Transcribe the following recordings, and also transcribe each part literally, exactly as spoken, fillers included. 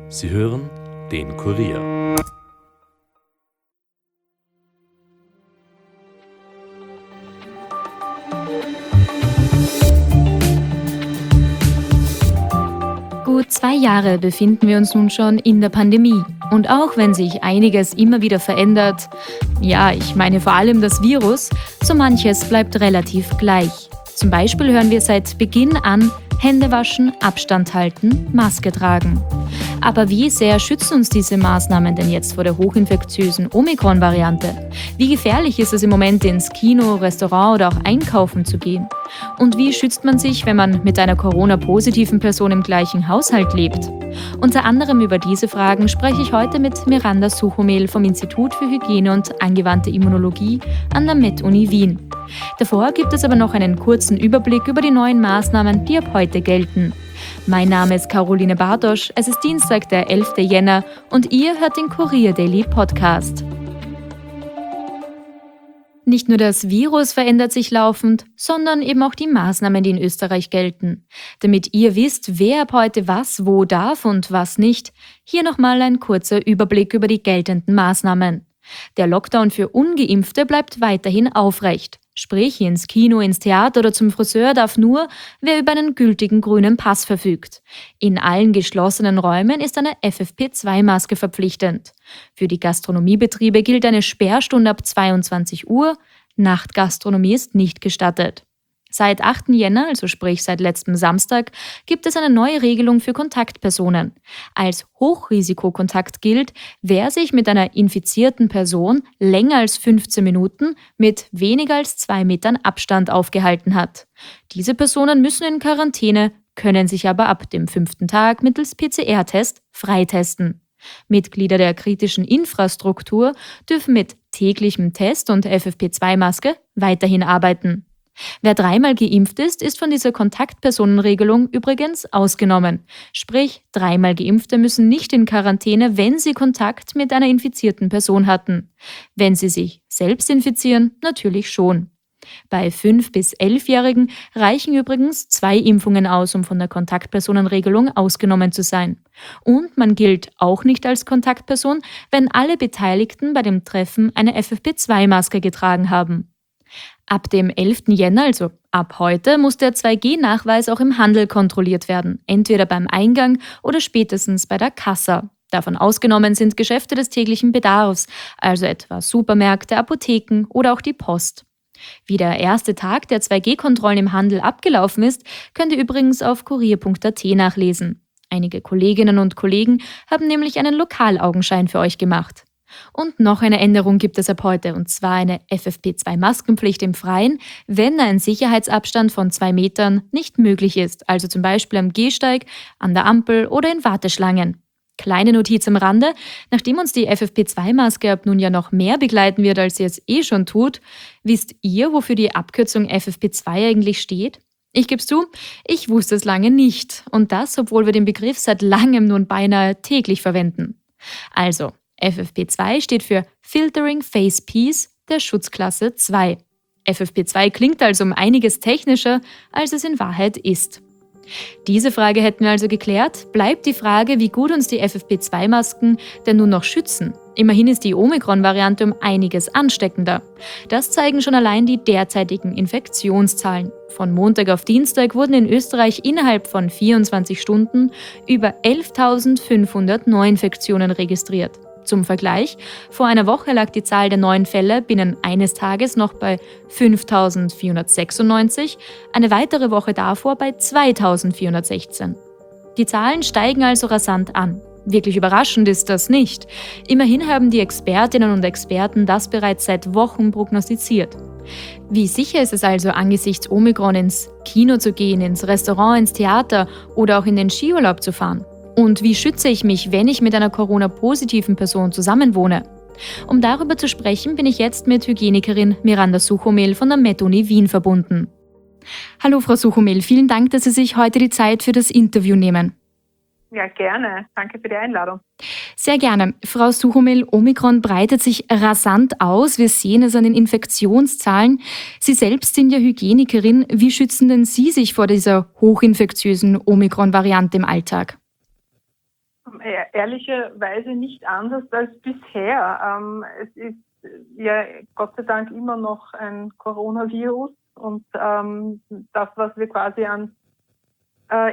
Sie hören den Kurier. Gut zwei Jahre befinden wir uns nun schon in der Pandemie. Und auch wenn sich einiges immer wieder verändert, ja, ich meine vor allem das Virus, so manches bleibt relativ gleich. Zum Beispiel hören wir seit Beginn an, Hände waschen, Abstand halten, Maske tragen. Aber wie sehr schützen uns diese Maßnahmen denn jetzt vor der hochinfektiösen Omikron-Variante? Wie gefährlich ist es im Moment, ins Kino, Restaurant oder auch einkaufen zu gehen? Und wie schützt man sich, wenn man mit einer Corona-positiven Person im gleichen Haushalt lebt? Unter anderem über diese Fragen spreche ich heute mit Miranda Suchomel vom Institut für Hygiene und angewandte Immunologie an der Med-Uni Wien. Davor gibt es aber noch einen kurzen Überblick über die neuen Maßnahmen, die ab heute gelten. Mein Name ist Caroline Bartosch, es ist Dienstag, der elften Jänner und ihr hört den Kurier Daily Podcast. Nicht nur das Virus verändert sich laufend, sondern eben auch die Maßnahmen, die in Österreich gelten. Damit ihr wisst, wer ab heute was wo darf und was nicht, hier nochmal ein kurzer Überblick über die geltenden Maßnahmen. Der Lockdown für Ungeimpfte bleibt weiterhin aufrecht. Sprich, ins Kino, ins Theater oder zum Friseur darf nur, wer über einen gültigen grünen Pass verfügt. In allen geschlossenen Räumen ist eine F F P zwei Maske verpflichtend. Für die Gastronomiebetriebe gilt eine Sperrstunde ab zweiundzwanzig Uhr. Nachtgastronomie ist nicht gestattet. Seit achten Jänner, also sprich seit letztem Samstag, gibt es eine neue Regelung für Kontaktpersonen. Als Hochrisikokontakt gilt, wer sich mit einer infizierten Person länger als fünfzehn Minuten mit weniger als zwei Metern Abstand aufgehalten hat. Diese Personen müssen in Quarantäne, können sich aber ab dem fünften Tag mittels P C R-Test freitesten. Mitglieder der kritischen Infrastruktur dürfen mit täglichem Test und F F P zwei Maske weiterhin arbeiten. Wer dreimal geimpft ist, ist von dieser Kontaktpersonenregelung übrigens ausgenommen. Sprich, dreimal Geimpfte müssen nicht in Quarantäne, wenn sie Kontakt mit einer infizierten Person hatten. Wenn sie sich selbst infizieren, natürlich schon. Bei fünf- bis elfjährigen reichen übrigens zwei Impfungen aus, um von der Kontaktpersonenregelung ausgenommen zu sein. Und man gilt auch nicht als Kontaktperson, wenn alle Beteiligten bei dem Treffen eine F F P zwei Maske getragen haben. Ab dem elften Jänner, also ab heute, muss der zwei G Nachweis auch im Handel kontrolliert werden, entweder beim Eingang oder spätestens bei der Kassa. Davon ausgenommen sind Geschäfte des täglichen Bedarfs, also etwa Supermärkte, Apotheken oder auch die Post. Wie der erste Tag der zwei G Kontrollen im Handel abgelaufen ist, könnt ihr übrigens auf kurier punkt a t nachlesen. Einige Kolleginnen und Kollegen haben nämlich einen Lokalaugenschein für euch gemacht. Und noch eine Änderung gibt es ab heute, und zwar eine F F P zwei Maskenpflicht im Freien, wenn ein Sicherheitsabstand von zwei Metern nicht möglich ist, also zum Beispiel am Gehsteig, an der Ampel oder in Warteschlangen. Kleine Notiz am Rande, nachdem uns die F F P zwei Maske ab nun ja noch mehr begleiten wird, als sie es eh schon tut, wisst ihr, wofür die Abkürzung F F P zwei eigentlich steht? Ich geb's zu, ich wusste es lange nicht, und das, obwohl wir den Begriff seit langem nun beinahe täglich verwenden. Also, F F P zwei steht für Filtering Face Piece der Schutzklasse zwei. F F P zwei klingt also um einiges technischer, als es in Wahrheit ist. Diese Frage hätten wir also geklärt. Bleibt die Frage, wie gut uns die F F P zwei Masken denn nun noch schützen. Immerhin ist die Omikron-Variante um einiges ansteckender. Das zeigen schon allein die derzeitigen Infektionszahlen. Von Montag auf Dienstag wurden in Österreich innerhalb von vierundzwanzig Stunden über elftausendfünfhundert Neuinfektionen registriert. Zum Vergleich, vor einer Woche lag die Zahl der neuen Fälle binnen eines Tages noch bei fünftausendvierhundertsechsundneunzig, eine weitere Woche davor bei zweitausendvierhundertsechzehn. Die Zahlen steigen also rasant an. Wirklich überraschend ist das nicht. Immerhin haben die Expertinnen und Experten das bereits seit Wochen prognostiziert. Wie sicher ist es also, angesichts Omikron ins Kino zu gehen, ins Restaurant, ins Theater oder auch in den Skiurlaub zu fahren? Und wie schütze ich mich, wenn ich mit einer Corona-positiven Person zusammenwohne? Um darüber zu sprechen, bin ich jetzt mit Hygienikerin Miranda Suchomel von der Med-Uni Wien verbunden. Hallo Frau Suchomel, vielen Dank, dass Sie sich heute die Zeit für das Interview nehmen. Ja, gerne. Danke für die Einladung. Sehr gerne. Frau Suchomel, Omikron breitet sich rasant aus. Wir sehen es an den Infektionszahlen. Sie selbst sind ja Hygienikerin. Wie schützen denn Sie sich vor dieser hochinfektiösen Omikron-Variante im Alltag? e- ehrlicherweise nicht anders als bisher. Ähm, es ist ja Gott sei Dank immer noch ein Coronavirus und ähm, das, was wir quasi an äh,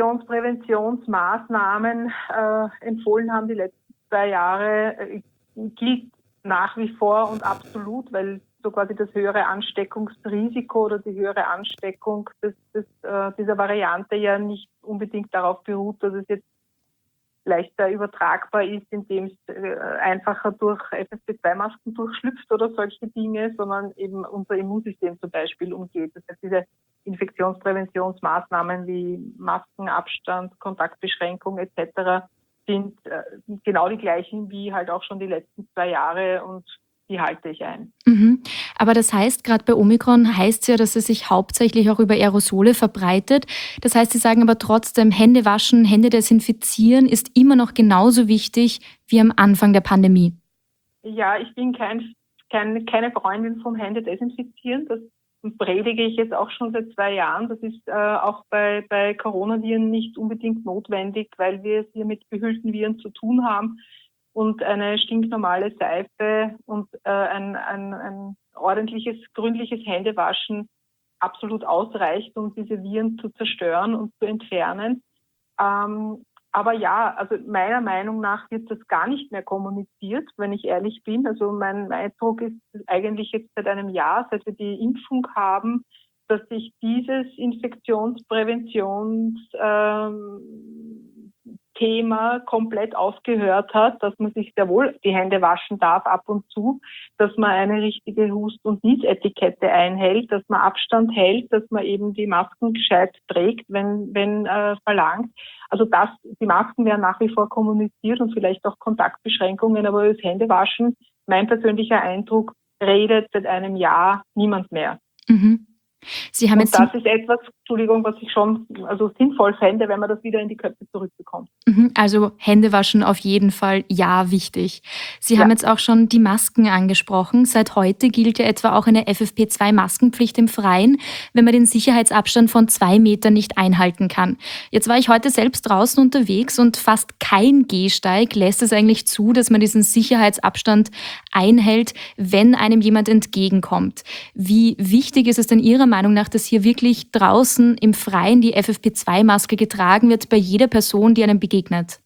Infektionspräventionsmaßnahmen äh, empfohlen haben die letzten zwei Jahre, äh, gilt nach wie vor und absolut, weil so quasi das höhere Ansteckungsrisiko oder die höhere Ansteckung des, des, äh, dieser Variante ja nicht unbedingt darauf beruht, dass es jetzt leichter übertragbar ist, indem es äh, einfacher durch F F P zwei Masken durchschlüpft oder solche Dinge, sondern eben unser Immunsystem zum Beispiel umgeht. Das heißt, diese Infektionspräventionsmaßnahmen wie Masken, Abstand, Kontaktbeschränkung et cetera sind äh, genau die gleichen wie halt auch schon die letzten zwei Jahre und die halte ich ein. Mhm. Aber das heißt, gerade bei Omikron heißt es ja, dass es sich hauptsächlich auch über Aerosole verbreitet. Das heißt, Sie sagen aber trotzdem, Hände waschen, Hände desinfizieren ist immer noch genauso wichtig wie am Anfang der Pandemie. Ja, ich bin kein, kein, keine Freundin vom Hände desinfizieren. Das predige ich jetzt auch schon seit zwei Jahren. Das ist äh, auch bei, bei Coronaviren nicht unbedingt notwendig, weil wir es hier mit behüllten Viren zu tun haben. Und eine stinknormale Seife und äh, ein, ein, ein ordentliches, gründliches Händewaschen absolut ausreicht, um diese Viren zu zerstören und zu entfernen. Ähm, aber ja, also meiner Meinung nach wird das gar nicht mehr kommuniziert, wenn ich ehrlich bin. Also mein Eindruck ist eigentlich jetzt seit einem Jahr, seit wir die Impfung haben, dass sich dieses Infektionspräventions ähm, Thema komplett aufgehört hat, dass man sich sehr wohl die Hände waschen darf ab und zu, dass man eine richtige Hust- und Niesetikette einhält, dass man Abstand hält, dass man eben die Masken gescheit trägt, wenn, wenn äh, verlangt. Also das, die Masken werden nach wie vor kommuniziert und vielleicht auch Kontaktbeschränkungen, aber über das Händewaschen, mein persönlicher Eindruck, redet seit einem Jahr niemand mehr. Mhm. Sie haben Und jetzt das ist etwas, Entschuldigung, was ich schon also sinnvoll fände, wenn man das wieder in die Köpfe zurückbekommt. Mhm, also Hände waschen auf jeden Fall, ja, wichtig. Sie Ja. haben jetzt auch schon die Masken angesprochen. Seit heute gilt ja etwa auch eine F F P zwei Maskenpflicht im Freien, wenn man den Sicherheitsabstand von zwei Metern nicht einhalten kann. Jetzt war ich heute selbst draußen unterwegs und fast kein Gehsteig lässt es eigentlich zu, dass man diesen Sicherheitsabstand einhält, wenn einem jemand entgegenkommt. Wie wichtig ist es denn Ihrer Meinung nach, dass hier wirklich draußen im Freien die F F P zwei Maske getragen wird bei jeder Person, die einem begegnet?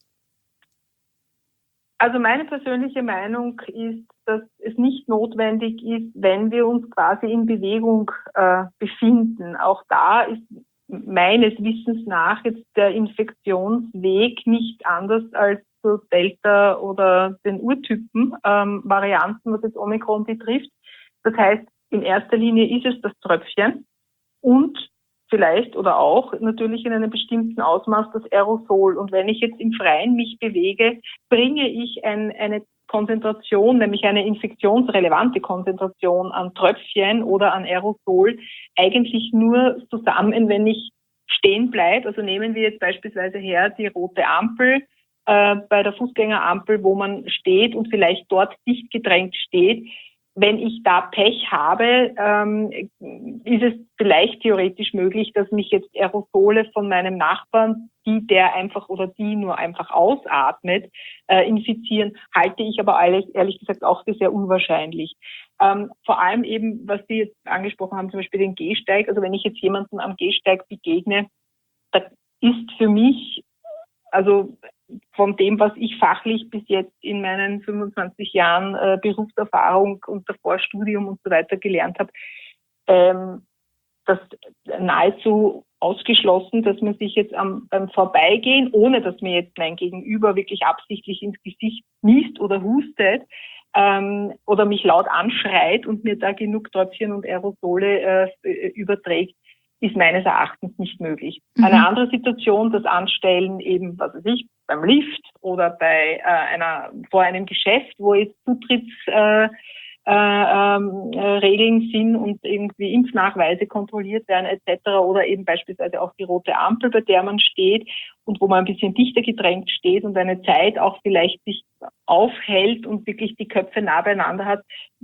Also meine persönliche Meinung ist, dass es nicht notwendig ist, wenn wir uns quasi in Bewegung äh, befinden. Auch da ist meines Wissens nach jetzt der Infektionsweg nicht anders als zu Delta oder den Urtypen ähm, Varianten, was jetzt Omikron betrifft. Das heißt, in erster Linie ist es das Tröpfchen und vielleicht oder auch natürlich in einem bestimmten Ausmaß das Aerosol. Und wenn ich jetzt im Freien mich bewege, bringe ich ein, eine Konzentration, nämlich eine infektionsrelevante Konzentration an Tröpfchen oder an Aerosol eigentlich nur zusammen, wenn ich stehen bleibe. Also nehmen wir jetzt beispielsweise her die rote Ampel äh, bei der Fußgängerampel, wo man steht und vielleicht dort dicht gedrängt steht. Wenn ich da Pech habe, ähm, ist es vielleicht theoretisch möglich, dass mich jetzt Aerosole von meinem Nachbarn, die der einfach oder die nur einfach ausatmet, äh, infizieren, halte ich aber ehrlich, ehrlich gesagt auch für sehr unwahrscheinlich. Ähm, vor allem eben, was Sie jetzt angesprochen haben, zum Beispiel den Gehsteig. Also wenn ich jetzt jemanden am Gehsteig begegne, da ist für mich, also von dem, was ich fachlich bis jetzt in meinen fünfundzwanzig Jahren äh, Berufserfahrung und davor Studium und so weiter gelernt habe, ähm, das nahezu ausgeschlossen, dass man sich jetzt am, beim Vorbeigehen, ohne dass mir jetzt mein Gegenüber wirklich absichtlich ins Gesicht niest oder hustet ähm, oder mich laut anschreit und mir da genug Tröpfchen und Aerosole äh, überträgt, ist meines Erachtens nicht möglich. Mhm. Eine andere Situation, das Anstellen eben, was weiß ich, beim Lift oder bei äh, einer vor einem Geschäft, wo jetzt Zutritts äh, äh, ähm, äh, Regeln sind und irgendwie Impfnachweise kontrolliert werden et cetera oder eben beispielsweise auch die rote Ampel, bei der man steht und wo man ein bisschen dichter gedrängt steht und eine Zeit auch vielleicht sich aufhält und wirklich die Köpfe nah beieinander hat.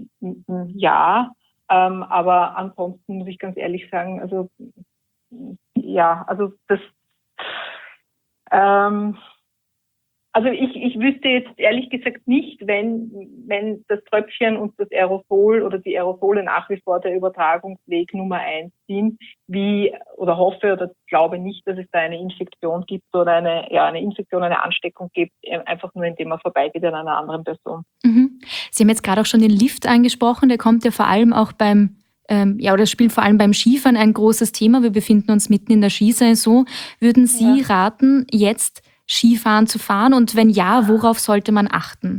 Ja, ähm, aber ansonsten muss ich ganz ehrlich sagen, also ja, also das ähm, Also ich, ich wüsste jetzt ehrlich gesagt nicht, wenn, wenn das Tröpfchen und das Aerosol oder die Aerosole nach wie vor der Übertragungsweg Nummer eins sind, wie, oder hoffe oder glaube nicht, dass es da eine Infektion gibt oder eine, ja, eine Infektion, eine Ansteckung gibt, einfach nur indem man vorbeigeht an einer anderen Person. Mhm. Sie haben jetzt gerade auch schon den Lift angesprochen, der kommt ja vor allem auch beim Ähm, ja, oder spielt vor allem beim Skifahren ein großes Thema. Wir befinden uns mitten in der Skisaison. Würden Sie Ja. raten, jetzt Skifahren zu fahren? Und wenn ja, worauf sollte man achten?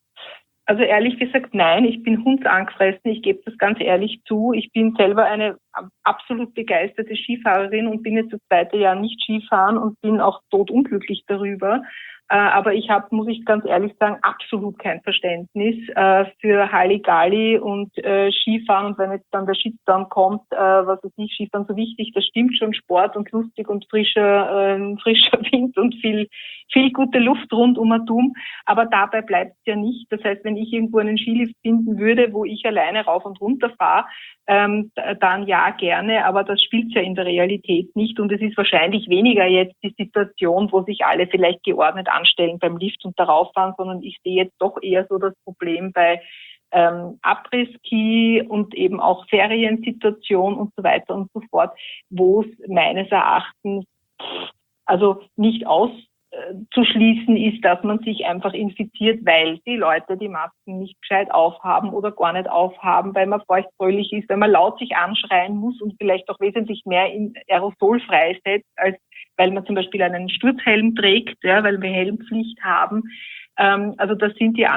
Also ehrlich gesagt, nein. Ich bin hundsangefressen. Ich gebe das ganz ehrlich zu. Ich bin selber eine absolut begeisterte Skifahrerin und bin jetzt das zweite Jahr nicht Skifahren und bin auch totunglücklich darüber. Äh, aber ich habe, muss ich ganz ehrlich sagen, absolut kein Verständnis äh, für Halligalli und äh, Skifahren. Und wenn jetzt dann der Shitstorm kommt, äh, was ist nicht Skifahren so wichtig, das stimmt schon, Sport und lustig und frischer, äh, frischer Wind und viel, viel gute Luft rund um Atom. Aber dabei bleibt es ja nicht. Das heißt, wenn ich irgendwo einen Skilift finden würde, wo ich alleine rauf und runter fahre, ähm, dann ja gerne, aber das spielt ja in der Realität nicht und es ist wahrscheinlich weniger jetzt die Situation, wo sich alle vielleicht geordnet anstellen beim Lift und darauf fahren, sondern ich sehe jetzt doch eher so das Problem bei ähm, Après-Ski und eben auch Feriensituation und so weiter und so fort, wo es meines Erachtens also nicht aus zu schließen ist, dass man sich einfach infiziert, weil die Leute die Masken nicht gescheit aufhaben oder gar nicht aufhaben, weil man feuchtfröhlich ist, weil man laut sich anschreien muss und vielleicht auch wesentlich mehr in Aerosol freisetzt, als weil man zum Beispiel einen Sturzhelm trägt, ja, weil wir Helmpflicht haben. Ähm, also das sind die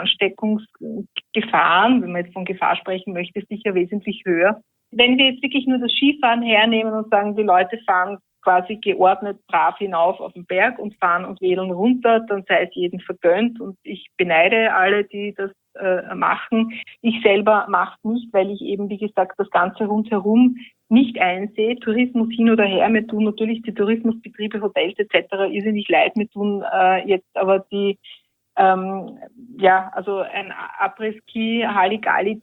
Ansteckungsgefahren, wenn man jetzt von Gefahr sprechen möchte, sicher wesentlich höher. Wenn wir jetzt wirklich nur das Skifahren hernehmen und sagen, die Leute fahren quasi geordnet brav hinauf auf den Berg und fahren und wedeln runter, dann sei es jedem vergönnt und ich beneide alle, die das äh, machen. Ich selber mache es nicht, weil ich eben, wie gesagt, das Ganze rundherum nicht einsehe. Tourismus hin oder her, mir tun natürlich die Tourismusbetriebe, Hotels et cetera irrsinnig leid, mir tun äh, jetzt aber die, ähm, ja, also ein Après-Ski, Halligalli,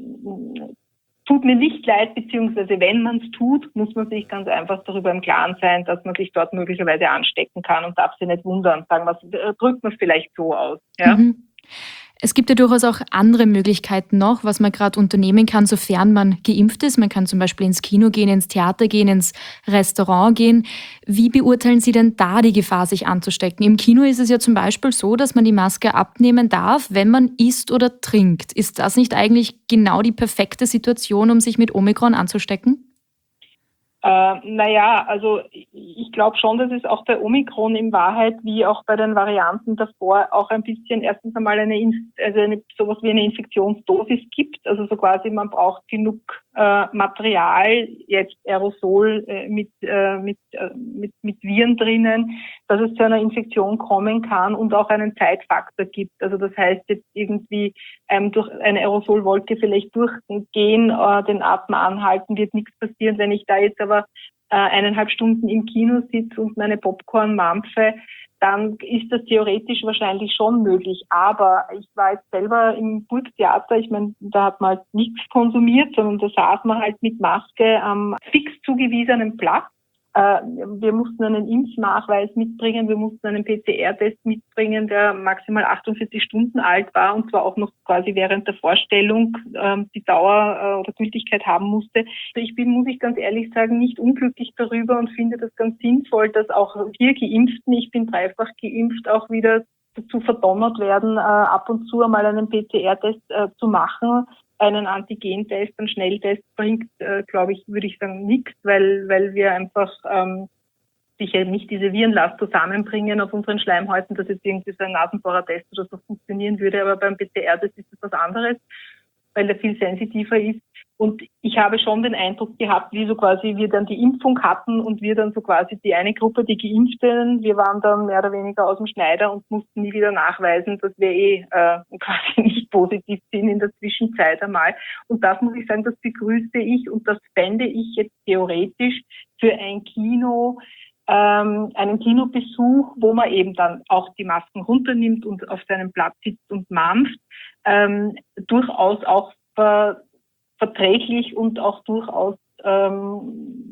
tut mir nicht leid, beziehungsweise wenn man es tut, muss man sich ganz einfach darüber im Klaren sein, dass man sich dort möglicherweise anstecken kann und darf sich nicht wundern. Sagen wir, drückt man es vielleicht so aus. Ja? Mhm. Es gibt ja durchaus auch andere Möglichkeiten noch, was man gerade unternehmen kann, sofern man geimpft ist. Man kann zum Beispiel ins Kino gehen, ins Theater gehen, ins Restaurant gehen. Wie beurteilen Sie denn da die Gefahr, sich anzustecken? Im Kino ist es ja zum Beispiel so, dass man die Maske abnehmen darf, wenn man isst oder trinkt. Ist das nicht eigentlich genau die perfekte Situation, um sich mit Omikron anzustecken? Äh, naja, also ich glaube schon, dass es auch bei Omikron in Wahrheit wie auch bei den Varianten davor auch ein bisschen erstens einmal eine, also eine sowas wie eine Infektionsdosis gibt. Also so quasi man braucht genug äh, Material, jetzt Aerosol äh, mit, äh, mit, äh, mit, mit Viren drinnen, dass es zu einer Infektion kommen kann und auch einen Zeitfaktor gibt. Also das heißt jetzt irgendwie ähm, durch eine Aerosolwolke vielleicht durchgehen, äh, den Atem anhalten, wird nichts passieren. Wenn ich da jetzt aber äh, eineinhalb Stunden im Kino sitze und meine Popcorn mampfe, dann ist das theoretisch wahrscheinlich schon möglich. Aber ich war jetzt selber im Burgtheater, ich meine, da hat man halt nichts konsumiert, sondern da saß man halt mit Maske am fix zugewiesenen Platz. Wir mussten einen Impfnachweis mitbringen, wir mussten einen P C R-Test mitbringen, der maximal achtundvierzig Stunden alt war und zwar auch noch quasi während der Vorstellung ähm, die Dauer äh, oder Gültigkeit haben musste. Ich bin, muss ich ganz ehrlich sagen, nicht unglücklich darüber und finde das ganz sinnvoll, dass auch wir Geimpften, ich bin dreifach geimpft, auch wieder dazu verdonnert werden, äh, ab und zu einmal einen P C R-Test äh, zu machen. Einen Antigentest, einen Schnelltest bringt, äh, glaube ich, würde ich sagen, nichts, weil weil wir einfach ähm, sicher nicht diese Virenlast zusammenbringen auf unseren Schleimhäuten, dass jetzt irgendwie so ein Nasenbohrertest oder so funktionieren würde, aber beim P C R-Test ist das was anderes, weil der viel sensitiver ist. Und ich habe schon den Eindruck gehabt, wie so quasi wir dann die Impfung hatten und wir dann so quasi die eine Gruppe, die Geimpften, wir waren dann mehr oder weniger aus dem Schneider und mussten nie wieder nachweisen, dass wir eh äh, quasi nicht positiv sind in der Zwischenzeit einmal. Und das muss ich sagen, das begrüße ich und das fände ich jetzt theoretisch für ein Kino, ähm, einen Kinobesuch, wo man eben dann auch die Masken runternimmt und auf seinem Platz sitzt und mampft, ähm, durchaus auch ver- verträglich und auch durchaus ähm,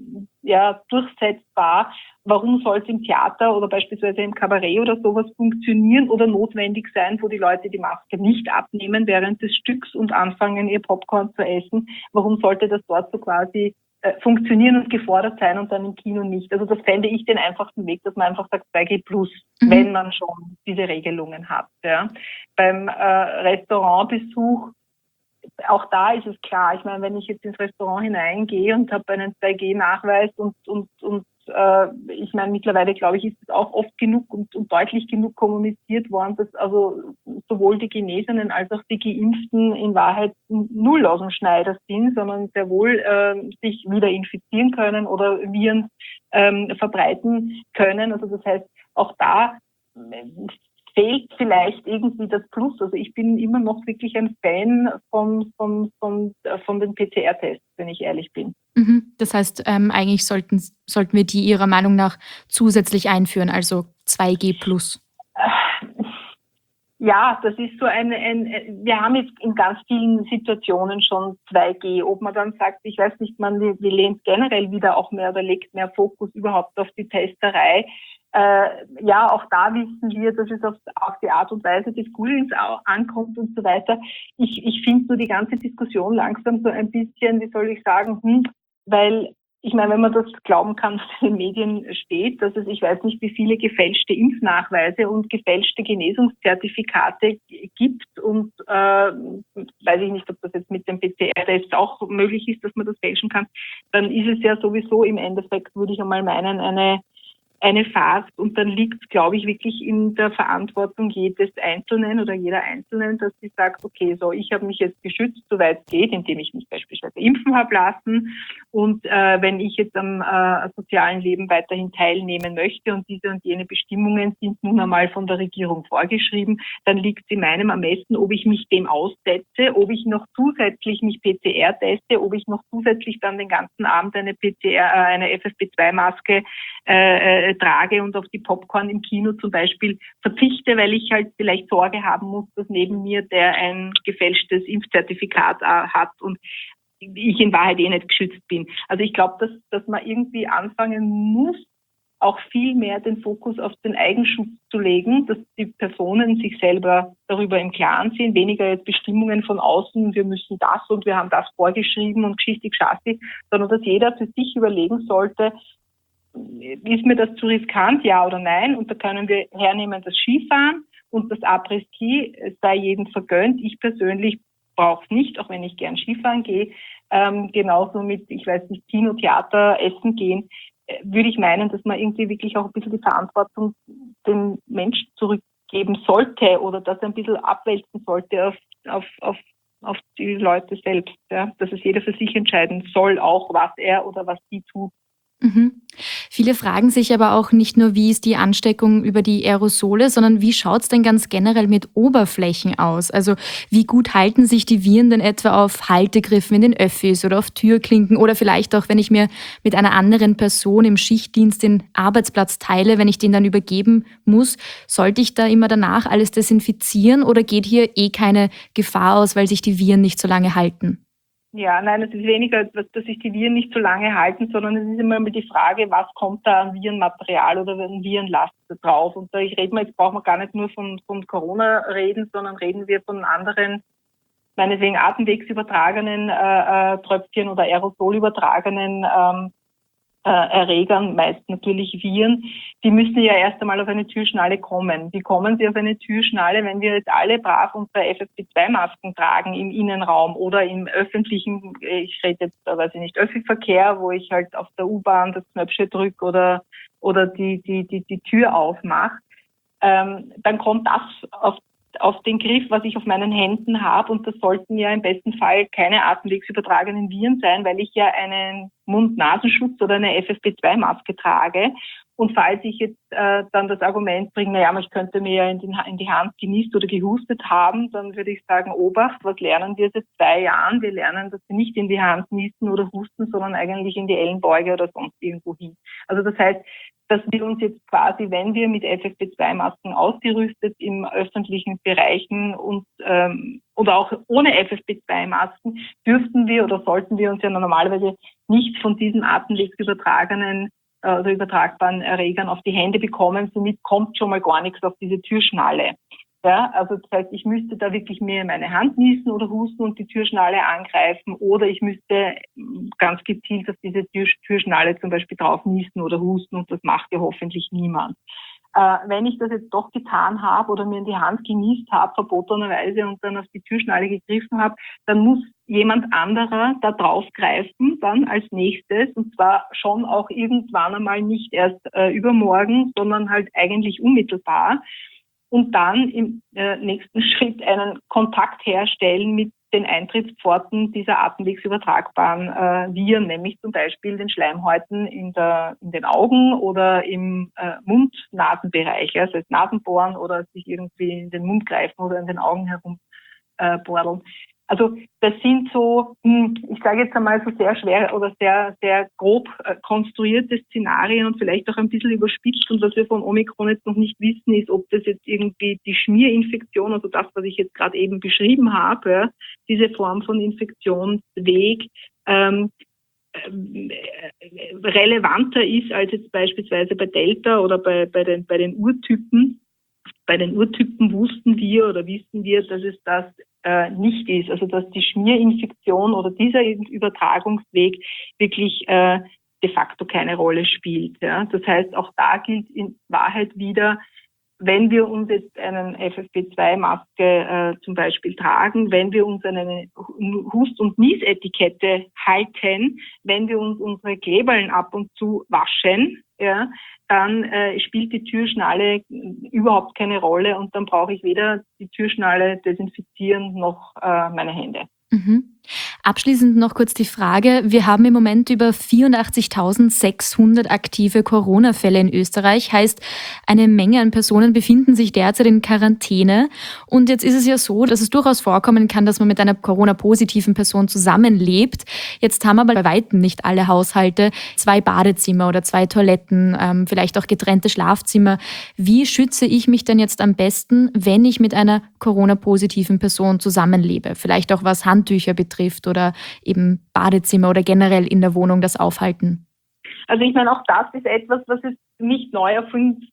ja, durchsetzbar. Warum soll es im Theater oder beispielsweise im Kabarett oder sowas funktionieren oder notwendig sein, wo die Leute die Maske nicht abnehmen während des Stücks und anfangen, ihr Popcorn zu essen? Warum sollte das dort so quasi äh, funktionieren und gefordert sein und dann im Kino nicht? Also das fände ich den einfachsten Weg, dass man einfach sagt zwei G plus, mhm. wenn man schon diese Regelungen hat. Ja. Beim äh, Restaurantbesuch, auch da ist es klar, ich meine, wenn ich jetzt ins Restaurant hineingehe und habe einen zwei G Nachweis und, und, und äh, ich meine, mittlerweile, glaube ich, ist es auch oft genug und, und deutlich genug kommuniziert worden, dass also sowohl die Genesenen als auch die Geimpften in Wahrheit null aus dem Schneider sind, sondern sehr wohl äh, sich wieder infizieren können oder Viren ähm, verbreiten können. Also das heißt, auch da fehlt vielleicht irgendwie das Plus. Also ich bin immer noch wirklich ein Fan von, von, von, von den P C R-Tests, wenn ich ehrlich bin. Mhm. Das heißt, ähm, eigentlich sollten, sollten wir die Ihrer Meinung nach zusätzlich einführen, also zwei G plus. Ja, das ist so ein, ein, wir haben jetzt in ganz vielen Situationen schon zwei G. Ob man dann sagt, ich weiß nicht, man wir lehnt generell wieder auch mehr oder legt mehr Fokus überhaupt auf die Testerei. Äh, ja, auch da wissen wir, dass es auf, auf die Art und Weise des Googlings auch ankommt und so weiter. Ich, ich finde so die ganze Diskussion langsam so ein bisschen, wie soll ich sagen, hm, weil ich meine, wenn man das glauben kann, was in den Medien steht, dass es, ich weiß nicht, wie viele gefälschte Impfnachweise und gefälschte Genesungszertifikate gibt und äh, weiß ich nicht, ob das jetzt mit dem P C R-Test auch möglich ist, dass man das fälschen kann, dann ist es ja sowieso im Endeffekt, würde ich einmal meinen, eine eine Farce und dann liegt es, glaube ich, wirklich in der Verantwortung jedes Einzelnen oder jeder Einzelnen, dass sie sagt, okay, so, ich habe mich jetzt geschützt, soweit es geht, indem ich mich beispielsweise impfen habe lassen und äh, wenn ich jetzt am äh, sozialen Leben weiterhin teilnehmen möchte und diese und jene Bestimmungen sind nun einmal von der Regierung vorgeschrieben, dann liegt es in meinem Ermessen, ob ich mich dem aussetze, ob ich noch zusätzlich mich P C R teste, ob ich noch zusätzlich dann den ganzen Abend eine P C R, äh, eine F F P zwei Maske äh, trage und auf die Popcorn im Kino zum Beispiel verzichte, weil ich halt vielleicht Sorge haben muss, dass neben mir der ein gefälschtes Impfzertifikat äh, hat und ich in Wahrheit eh nicht geschützt bin. Also ich glaube, dass, dass man irgendwie anfangen muss, auch viel mehr den Fokus auf den Eigenschutz zu legen, dass die Personen sich selber darüber im Klaren sind, weniger jetzt Bestimmungen von außen, wir müssen das und wir haben das vorgeschrieben und geschichtig-schastig, sondern dass jeder für sich überlegen sollte, ist mir das zu riskant, ja oder nein? Und da können wir hernehmen das Skifahren und das Après-Ski sei jedem vergönnt. Ich persönlich brauche es nicht, auch wenn ich gern Skifahren gehe. Ähm, genauso mit, ich weiß nicht, Kino, Theater, Essen gehen, äh, würde ich meinen, dass man irgendwie wirklich auch ein bisschen die Verantwortung dem Menschen zurückgeben sollte oder das ein bisschen abwälzen sollte auf, auf, auf, auf die Leute selbst. Ja? Dass es jeder für sich entscheiden soll, auch was er oder was sie tut. Mhm. Viele fragen sich aber auch nicht nur, wie ist die Ansteckung über die Aerosole, sondern wie schaut es denn ganz generell mit Oberflächen aus? Also wie gut halten sich die Viren denn etwa auf Haltegriffen in den Öffis oder auf Türklinken oder vielleicht auch, wenn ich mir mit einer anderen Person im Schichtdienst den Arbeitsplatz teile, wenn ich den dann übergeben muss, sollte ich da immer danach alles desinfizieren oder geht hier eh keine Gefahr aus, weil sich die Viren nicht so lange halten? Ja, nein, es ist weniger, dass sich die Viren nicht so lange halten, sondern es ist immer mal die Frage, was kommt da an Virenmaterial oder an Virenlast drauf. Und da ich rede mal, jetzt brauchen wir gar nicht nur von, von Corona reden, sondern reden wir von anderen, meinetwegen atemwegsübertragenen äh, äh, Tröpfchen oder aerosolübertragenen ähm, äh, Erregern, meist natürlich Viren, die müssen ja erst einmal auf eine Türschnalle kommen. Wie kommen sie auf eine Türschnalle, wenn wir jetzt alle brav unsere F F P zwei Masken tragen im Innenraum oder im öffentlichen, ich rede jetzt, weiß ich nicht, Öffi-Verkehr, wo ich halt auf der U-Bahn das Knöpfchen drücke oder, oder die, die, die, die Tür aufmache, ähm, dann kommt das auf auf den Griff, was ich auf meinen Händen habe. Und das sollten ja im besten Fall keine atemwegsübertragenen Viren sein, weil ich ja einen Mund-Nasenschutz oder eine F F P zwei Maske trage. Und falls ich jetzt äh, dann das Argument bringe, naja, ich könnte mir ja in, den, in die Hand genießt oder gehustet haben, dann würde ich sagen, Obacht, was lernen wir seit zwei Jahren? Wir lernen, dass wir nicht in die Hand niesen oder husten, sondern eigentlich in die Ellenbeuge oder sonst irgendwo hin. Also das heißt, dass wir uns jetzt quasi, wenn wir mit F F P zwei Masken ausgerüstet im öffentlichen Bereichen und ähm, oder auch ohne F F P zwei Masken, dürften wir oder sollten wir uns ja normalerweise nichts von diesen atemwegsübertragenen äh, oder übertragbaren Erregern auf die Hände bekommen. Somit kommt schon mal gar nichts auf diese Türschnalle. Ja, also das heißt, ich müsste da wirklich mir meine Hand niesen oder husten und die Türschnalle angreifen, oder ich müsste ganz gezielt auf diese Tür, Türschnalle zum Beispiel drauf niesen oder husten, und das macht ja hoffentlich niemand. Äh, wenn ich das jetzt doch getan habe oder mir in die Hand genießt habe, verbotenerweise, und dann auf die Türschnalle gegriffen habe, dann muss jemand anderer da drauf greifen dann als nächstes, und zwar schon auch irgendwann einmal, nicht erst äh, übermorgen, sondern halt eigentlich unmittelbar. Und dann im äh, nächsten Schritt einen Kontakt herstellen mit den Eintrittspforten dieser atemwegsübertragbaren äh, Viren, nämlich zum Beispiel den Schleimhäuten in, der, in den Augen oder im äh, Mund-Nasenbereich, also das Nasenbohren oder sich irgendwie in den Mund greifen oder in den Augen herum äh, bordeln. Also das sind so, ich sage jetzt einmal so sehr schwer oder sehr sehr grob äh, konstruierte Szenarien und vielleicht auch ein bisschen überspitzt. Und was wir von Omikron jetzt noch nicht wissen, ist, ob das jetzt irgendwie die Schmierinfektion, also das, was ich jetzt gerade eben beschrieben habe, ja, diese Form von Infektionsweg, ähm, äh, relevanter ist als jetzt beispielsweise bei Delta oder bei, bei den, bei den Urtypen. Bei den Urtypen wussten wir oder wissen wir, dass es das äh, nicht ist. Also dass die Schmierinfektion oder dieser Übertragungsweg wirklich äh, de facto keine Rolle spielt. Ja. Das heißt, auch da gilt in Wahrheit wieder, wenn wir uns jetzt einen F F P zwei Maske äh, zum Beispiel tragen, wenn wir uns eine Hust- und Niesetikette halten, wenn wir uns unsere Kleberln ab und zu waschen, ja, dann äh, spielt die Türschnalle überhaupt keine Rolle, und dann brauche ich weder die Türschnalle desinfizieren noch äh, meine Hände. Mhm. Abschließend noch kurz die Frage: Wir haben im Moment über vierundachtzigtausendsechshundert aktive Corona-Fälle in Österreich. Heißt, eine Menge an Personen befinden sich derzeit in Quarantäne. Und jetzt ist es ja so, dass es durchaus vorkommen kann, dass man mit einer Corona-positiven Person zusammenlebt. Jetzt haben aber bei weitem nicht alle Haushalte zwei Badezimmer oder zwei Toiletten, ähm, vielleicht auch getrennte Schlafzimmer. Wie schütze ich mich denn jetzt am besten, wenn ich mit einer Corona-positiven Person zusammenlebe? Vielleicht auch was Handtücher betrifft oder eben Badezimmer oder generell in der Wohnung das Aufhalten. Also ich meine, auch das ist etwas, was jetzt nicht neu erfunden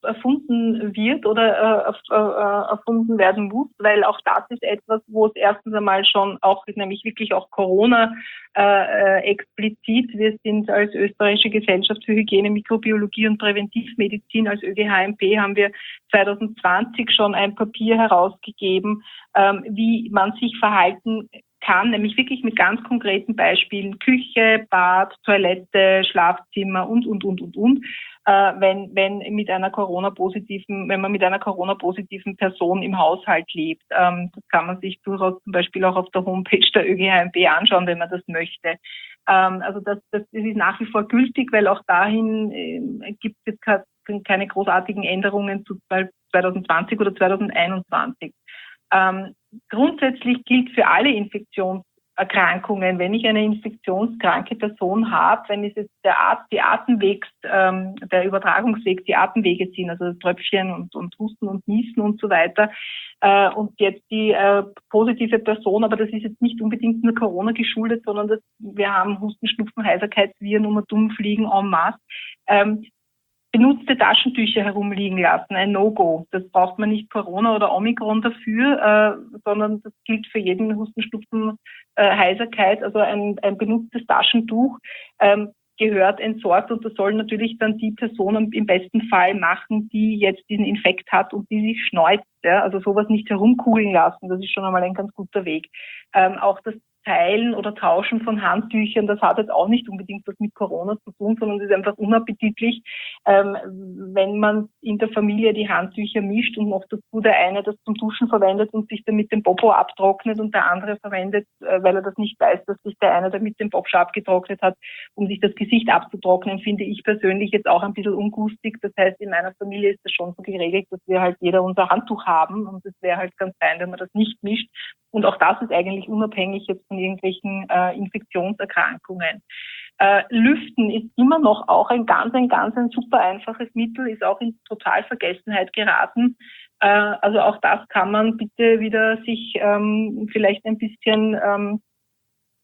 wird oder äh, erfunden werden muss, weil auch das ist etwas, wo es erstens einmal schon auch, nämlich wirklich auch Corona äh, explizit, wir sind als Österreichische Gesellschaft für Hygiene, Mikrobiologie und Präventivmedizin, als Ö G H M P, haben wir zwanzig zwanzig schon ein Papier herausgegeben, ähm, wie man sich verhalten kann, nämlich wirklich mit ganz konkreten Beispielen: Küche, Bad, Toilette, Schlafzimmer und, und, und, und, und, äh, wenn, wenn mit einer Corona-positiven, wenn man mit einer Corona-positiven Person im Haushalt lebt. Ähm, das kann man sich durchaus zum Beispiel auch auf der Homepage der Ö G H M P anschauen, wenn man das möchte. Ähm, also das, das, das ist nach wie vor gültig, weil auch dahin äh, gibt es jetzt keine großartigen Änderungen zu zwanzig zwanzig oder zwanzig einundzwanzig. Ähm, grundsätzlich gilt für alle Infektionserkrankungen, wenn ich eine infektionskranke Person habe, wenn es jetzt der At- die Atemwegs, ähm, der Übertragungsweg, die Atemwege sind, also Tröpfchen und, und Husten und Niesen und so weiter, äh, und jetzt die äh, positive Person, aber das ist jetzt nicht unbedingt nur Corona geschuldet, sondern das, wir haben Husten, Schnupfen, Heiserkeitsviren um und dumm fliegen en masse. Ähm, benutzte Taschentücher herumliegen lassen, ein No-Go. Das braucht man nicht Corona oder Omikron dafür, äh, sondern das gilt für jeden Husten, Schnupfen, äh, Heiserkeit. Also ein, ein benutztes Taschentuch ähm, gehört entsorgt, und das soll natürlich dann die Person im besten Fall machen, die jetzt diesen Infekt hat und die sich schneuzt. Ja? Also sowas nicht herumkugeln lassen, das ist schon einmal ein ganz guter Weg. Ähm, auch das Teilen oder Tauschen von Handtüchern, das hat jetzt auch nicht unbedingt was mit Corona zu tun, sondern es ist einfach unappetitlich, ähm, wenn man in der Familie die Handtücher mischt und noch dazu der eine das zum Duschen verwendet und sich damit den Popo abtrocknet und der andere verwendet, äh, weil er das nicht weiß, dass sich der eine damit den Popo abgetrocknet hat, um sich das Gesicht abzutrocknen, finde ich persönlich jetzt auch ein bisschen ungustig. Das heißt, in meiner Familie ist das schon so geregelt, dass wir halt jeder unser Handtuch haben, und es wäre halt ganz fein, wenn man das nicht mischt. Und auch das ist eigentlich unabhängig jetzt von irgendwelchen äh, Infektionserkrankungen. Äh, Lüften ist immer noch auch ein ganz, ein ganz ein super einfaches Mittel, ist auch in total Vergessenheit geraten. Äh, also auch das kann man bitte wieder sich ähm, vielleicht ein bisschen ähm,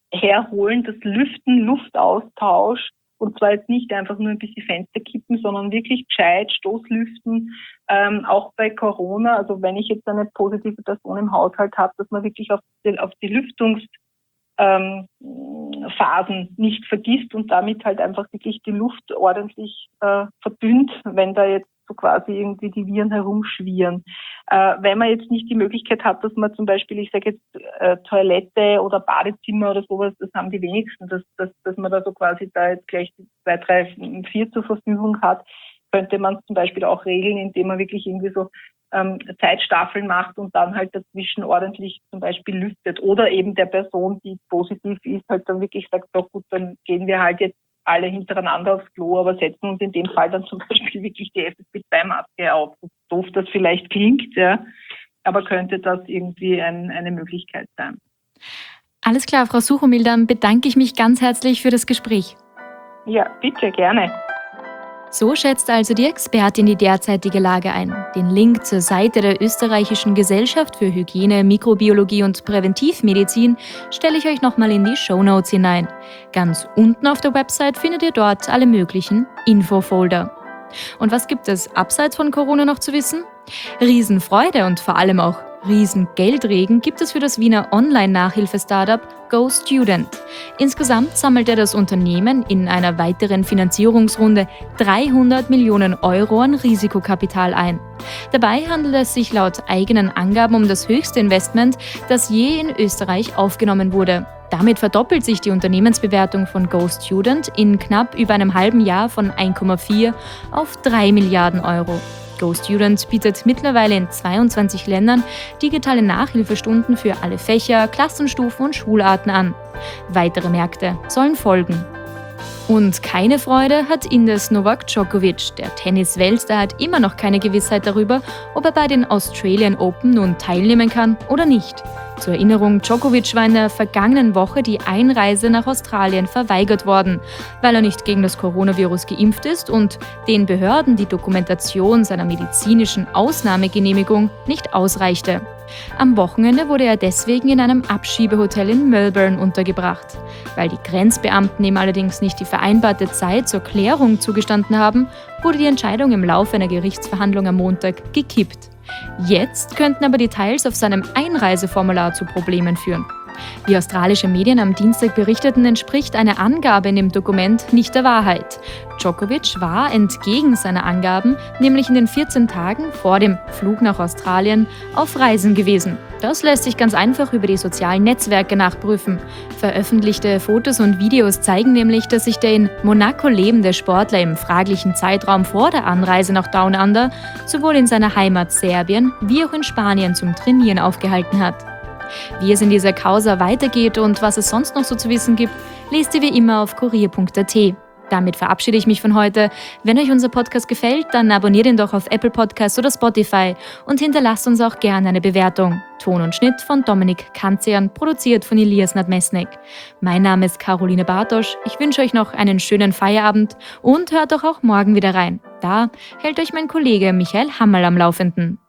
herholen, das Lüften, Luftaustausch. Und zwar jetzt nicht einfach nur ein bisschen Fenster kippen, sondern wirklich gescheit Stoßlüften, ähm, auch bei Corona. Also wenn ich jetzt eine positive Person im Haushalt habe, dass man wirklich auf die, auf die Lüftungsphasen ähm, nicht vergisst und damit halt einfach wirklich die Luft ordentlich äh, verdünnt, wenn da jetzt so quasi irgendwie die Viren herumschwirren. Äh, wenn man jetzt nicht die Möglichkeit hat, dass man zum Beispiel, ich sage jetzt äh, Toilette oder Badezimmer oder sowas, das haben die wenigsten, dass, dass, dass man da so quasi da jetzt gleich zwei, drei, vier zur Verfügung hat, könnte man zum Beispiel auch regeln, indem man wirklich irgendwie so ähm, Zeitstaffeln macht und dann halt dazwischen ordentlich zum Beispiel lüftet. Oder eben der Person, die positiv ist, halt dann wirklich sagt, doch gut, dann gehen wir halt jetzt alle hintereinander aufs Klo, aber setzen uns in dem Fall dann zum Beispiel wirklich die F F P zwei Maske auf. So doof das vielleicht klingt, ja, aber könnte das irgendwie ein, eine Möglichkeit sein. Alles klar, Frau Suchomil, dann bedanke ich mich ganz herzlich für das Gespräch. Ja, bitte, gerne. So schätzt also die Expertin die derzeitige Lage ein. Den Link zur Seite der Österreichischen Gesellschaft für Hygiene, Mikrobiologie und Präventivmedizin stelle ich euch nochmal in die Shownotes hinein. Ganz unten auf der Website findet ihr dort alle möglichen Infofolder. Und was gibt es abseits von Corona noch zu wissen? Riesenfreude und vor allem auch Riesengeldregen gibt es für das Wiener Online-Nachhilfe-Startup GoStudent. Insgesamt sammelte das Unternehmen in einer weiteren Finanzierungsrunde dreihundert Millionen Euro an Risikokapital ein. Dabei handelt es sich laut eigenen Angaben um das höchste Investment, das je in Österreich aufgenommen wurde. Damit verdoppelt sich die Unternehmensbewertung von GoStudent in knapp über einem halben Jahr von eins Komma vier auf drei Milliarden Euro. GoStudent bietet mittlerweile in zweiundzwanzig Ländern digitale Nachhilfestunden für alle Fächer, Klassenstufen und Schularten an. Weitere Märkte sollen folgen. Und keine Freude hat Indes Novak Djokovic. Der Tennis-Weltstar hat immer noch keine Gewissheit darüber, ob er bei den Australian Open nun teilnehmen kann oder nicht. Zur Erinnerung, Djokovic war in der vergangenen Woche die Einreise nach Australien verweigert worden, weil er nicht gegen das Coronavirus geimpft ist und den Behörden die Dokumentation seiner medizinischen Ausnahmegenehmigung nicht ausreichte. Am Wochenende wurde er deswegen in einem Abschiebehotel in Melbourne untergebracht. Weil die Grenzbeamten ihm allerdings nicht die vereinbarte Zeit zur Klärung zugestanden haben, wurde die Entscheidung im Laufe einer Gerichtsverhandlung am Montag gekippt. Jetzt könnten aber Details auf seinem Einreiseformular zu Problemen führen. Wie australische Medien am Dienstag berichteten, entspricht eine Angabe in dem Dokument nicht der Wahrheit. Djokovic war entgegen seiner Angaben nämlich in den vierzehn Tagen vor dem Flug nach Australien auf Reisen gewesen. Das lässt sich ganz einfach über die sozialen Netzwerke nachprüfen. Veröffentlichte Fotos und Videos zeigen nämlich, dass sich der in Monaco lebende Sportler im fraglichen Zeitraum vor der Anreise nach Down Under sowohl in seiner Heimat Serbien wie auch in Spanien zum Trainieren aufgehalten hat. Wie es in dieser Causa weitergeht und was es sonst noch so zu wissen gibt, lest ihr wie immer auf kurier punkt a t. Damit verabschiede ich mich von heute. Wenn euch unser Podcast gefällt, dann abonniert ihn doch auf Apple Podcasts oder Spotify und hinterlasst uns auch gerne eine Bewertung. Ton und Schnitt von Dominik Kanzian, produziert von Elias Nadmesnik. Mein Name ist Caroline Bartosch. Ich wünsche euch noch einen schönen Feierabend und hört doch auch morgen wieder rein. Da hält euch mein Kollege Michael Hammerl am Laufenden.